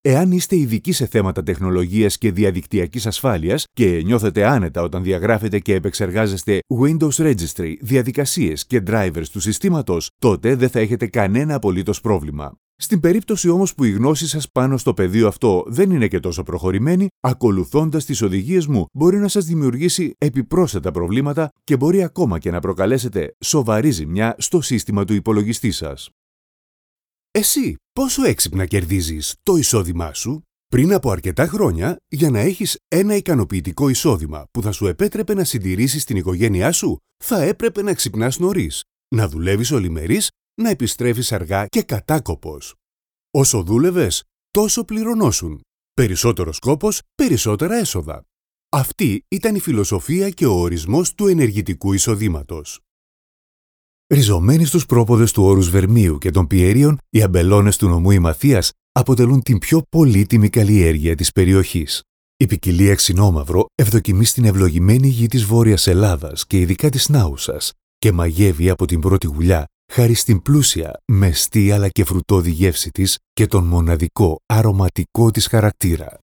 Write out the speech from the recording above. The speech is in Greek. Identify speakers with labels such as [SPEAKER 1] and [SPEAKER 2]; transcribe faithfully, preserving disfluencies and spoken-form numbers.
[SPEAKER 1] Εάν είστε ειδικοί σε θέματα τεχνολογίας και διαδικτυακής ασφάλειας και νιώθετε άνετα όταν διαγράφετε και επεξεργάζεστε Windows Registry, διαδικασίες και drivers του συστήματος, τότε δεν θα έχετε κανένα απολύτως πρόβλημα. Στην περίπτωση όμως που η γνώση σας πάνω στο πεδίο αυτό δεν είναι και τόσο προχωρημένη, ακολουθώντας τις οδηγίες μου μπορεί να σας δημιουργήσει επιπρόσθετα προβλήματα και μπορεί ακόμα και να προκαλέσετε σοβαρή ζημιά στο σύστημα του υπολογιστή σας.
[SPEAKER 2] Εσύ πόσο έξυπνα κερδίζεις το εισόδημά σου? Πριν από αρκετά χρόνια, για να έχεις ένα ικανοποιητικό εισόδημα που θα σου επέτρεπε να συντηρήσεις την οικογένειά σου, θα έπρεπε να ξυπνάς νωρίς, να δουλεύεις ολημερής, να επιστρέφεις αργά και κατάκοπος. Όσο δούλευες, τόσο πληρωνόσουν. Περισσότερος κόπος, περισσότερα έσοδα. Αυτή ήταν η φιλοσοφία και ο ορισμός του ενεργητικού εισοδήματος. Ριζωμένοι στους πρόποδες του όρους Βερμίου και των Πιέριων, οι αμπελώνες του νομού Ημαθίας αποτελούν την πιο πολύτιμη καλλιέργεια της περιοχής. Η ποικιλία ξινόμαυρο ευδοκιμεί στην ευλογημένη γη της Βόρειας Ελλάδας και ειδικά της Νάουσας και μαγεύει από την πρώτη γουλιά χάρη στην πλούσια, μεστή αλλά και φρουτώδη γεύση της και τον μοναδικό αρωματικό της χαρακτήρα.